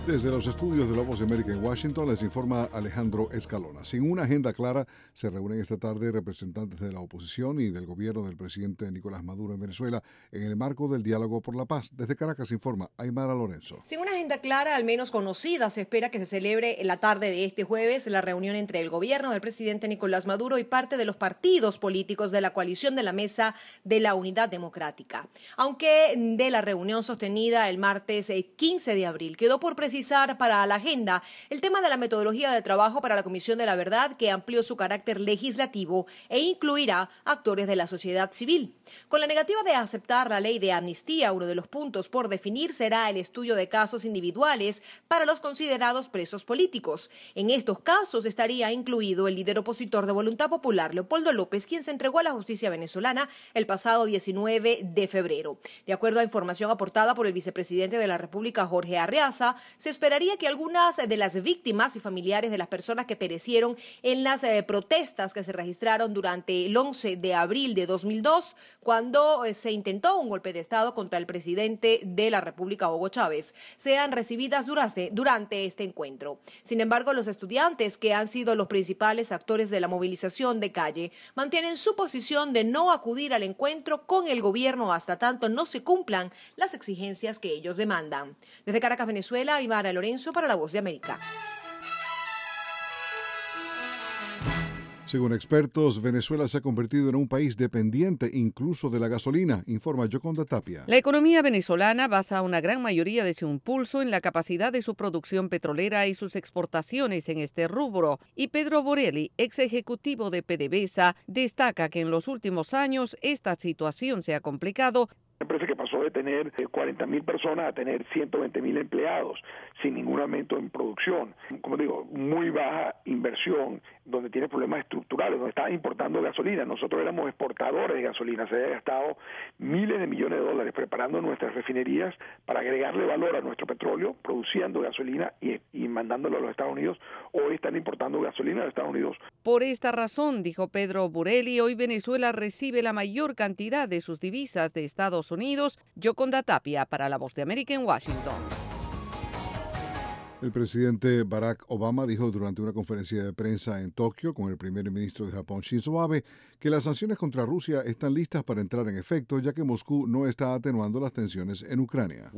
Desde los estudios de La Voz de América en Washington les informa Alejandro Escalona. Sin una agenda clara, se reúnen esta tarde representantes de la oposición y del gobierno del presidente Nicolás Maduro en Venezuela en el marco del diálogo por la paz. Desde Caracas informa Aymara Lorenzo. Sin una agenda clara, al menos conocida, se espera que se celebre en la tarde de este jueves la reunión entre el gobierno del presidente Nicolás Maduro y parte de los partidos políticos de la coalición de la Mesa de la Unidad Democrática. Aunque de la reunión sostenida el martes 15 de abril quedó por precisar para la agenda el tema de la metodología de trabajo para la Comisión de la Verdad, que amplió su carácter legislativo e incluirá actores de la sociedad civil. Con la negativa de aceptar la ley de amnistía, uno de los puntos por definir será el estudio de casos individuales para los considerados presos políticos. En estos casos estaría incluido el líder opositor de Voluntad Popular, Leopoldo López, quien se entregó a la justicia venezolana el pasado 19 de febrero. De acuerdo a información aportada por el vicepresidente de la República, Jorge Arreaza, se esperaría que algunas de las víctimas y familiares de las personas que perecieron en las protestas que se registraron durante el 11 de abril de 2002, cuando se intentó un golpe de Estado contra el presidente de la República, Hugo Chávez, sean recibidas durante este encuentro. Sin embargo, los estudiantes, que han sido los principales actores de la movilización de calle, mantienen su posición de no acudir al encuentro con el gobierno hasta tanto no se cumplan las exigencias que ellos demandan. Desde Caracas, Venezuela, Aymara Lorenzo para La Voz de América. Según expertos, Venezuela se ha convertido en un país dependiente incluso de la gasolina, informa Yoconda Tapia. La economía venezolana basa una gran mayoría de su impulso en la capacidad de su producción petrolera y sus exportaciones en este rubro. Y Pedro Borelli, ex ejecutivo de PDVSA, destaca que en los últimos años esta situación se ha complicado. Me parece que pasó de tener 40.000 personas a tener 120.000 empleados, sin ningún aumento en producción. Como digo, muy baja inversión, donde tiene problemas estructurales, donde está importando gasolina. Nosotros éramos exportadores de gasolina, se había gastado miles de millones de dólares preparando nuestras refinerías para agregarle valor a nuestro petróleo, produciendo gasolina y mandándolo a los Estados Unidos. Hoy están importando gasolina de Estados Unidos. Por esta razón, dijo Pedro Borelli, hoy Venezuela recibe la mayor cantidad de sus divisas de Estados Unidos. Yoconda Tapia para La Voz de América en Washington. El presidente Barack Obama dijo durante una conferencia de prensa en Tokio con el primer ministro de Japón, Shinzo Abe, que las sanciones contra Rusia están listas para entrar en efecto, ya que Moscú no está atenuando las tensiones en Ucrania.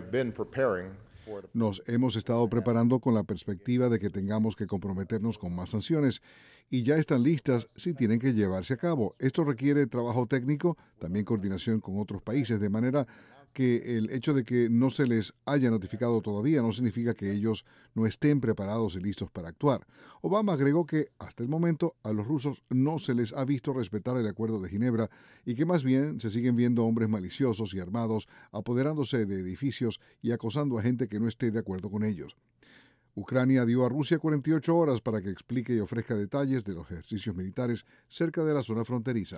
Nos hemos estado preparando con la perspectiva de que tengamos que comprometernos con más sanciones y ya están listas si tienen que llevarse a cabo. Esto requiere trabajo técnico, también coordinación con otros países, de manera que el hecho de que no se les haya notificado todavía no significa que ellos no estén preparados y listos para actuar. Obama agregó que hasta el momento a los rusos no se les ha visto respetar el Acuerdo de Ginebra y que más bien se siguen viendo hombres maliciosos y armados apoderándose de edificios y acosando a gente que no esté de acuerdo con ellos. Ucrania dio a Rusia 48 horas para que explique y ofrezca detalles de los ejercicios militares cerca de la zona fronteriza.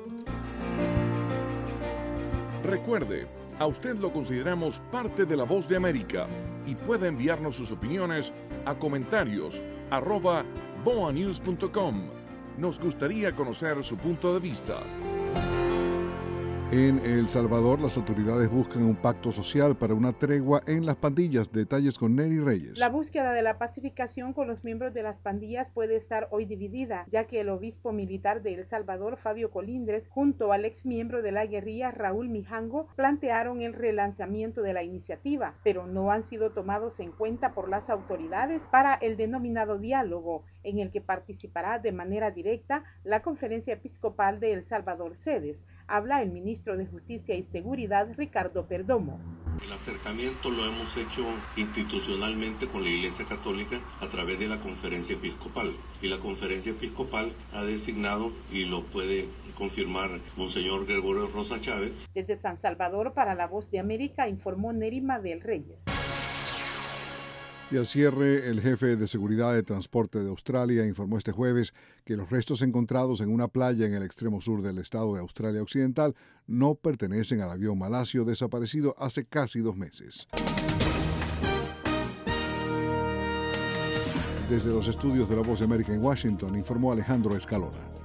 Recuerde, a usted lo consideramos parte de La Voz de América y puede enviarnos sus opiniones a comentarios@boanews.com. Nos gustaría conocer su punto de vista. En El Salvador, las autoridades buscan un pacto social para una tregua en las pandillas. Detalles con Neri Reyes. La búsqueda de la pacificación con los miembros de las pandillas puede estar hoy dividida, ya que el obispo militar de El Salvador, Fabio Colindres, junto al ex miembro de la guerrilla, Raúl Mijango, plantearon el relanzamiento de la iniciativa, pero no han sido tomados en cuenta por las autoridades para el denominado diálogo, en el que participará de manera directa la Conferencia Episcopal de El Salvador Sedes. Habla el ministro de Justicia y Seguridad, Ricardo Perdomo. El acercamiento lo hemos hecho institucionalmente con la Iglesia Católica a través de la Conferencia Episcopal. Y la Conferencia Episcopal ha designado, y lo puede confirmar Monseñor Gregorio Rosa Chávez. Desde San Salvador, para La Voz de América, informó Neri Mabel Reyes. Y al cierre, el jefe de seguridad de transporte de Australia informó este jueves que los restos encontrados en una playa en el extremo sur del estado de Australia Occidental no pertenecen al avión malasio desaparecido hace casi 2 meses. Desde los estudios de La Voz de América en Washington, informó Alejandro Escalona.